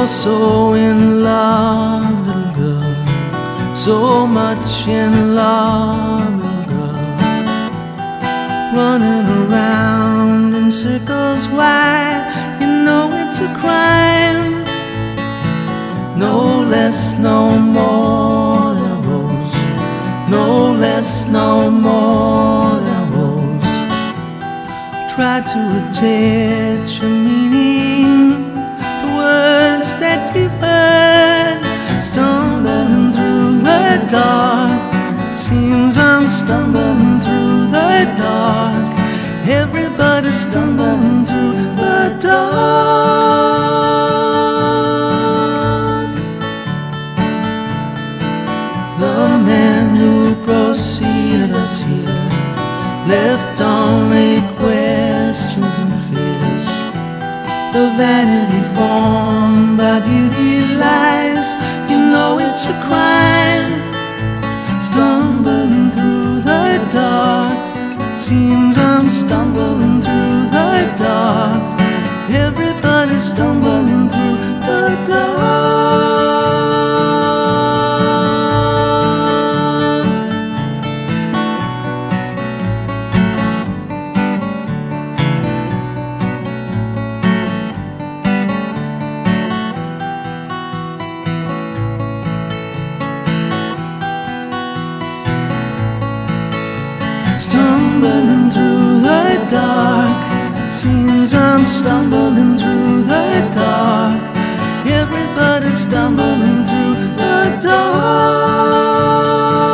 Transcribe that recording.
so in love, little girl, so much in love, little girl, running around in circles. Why? You know it's a crime. No less, no more than a rose. No less, no more than a rose. Try to attach a meaning to words that you've heard. Stumbling through the dark, seems I'm stumbling through the dark. Everybody's stumbling through the dark. The man who preceded us here left only questions and fears. The vanity formed by beauty lies. You know it's a crime. Stumbling through the dark, seems I'm stumbling through the dark. Everybody's stumbling through the dark. Stumbling through the dark, seems I'm stumbling through the dark. Everybody's stumbling through the dark.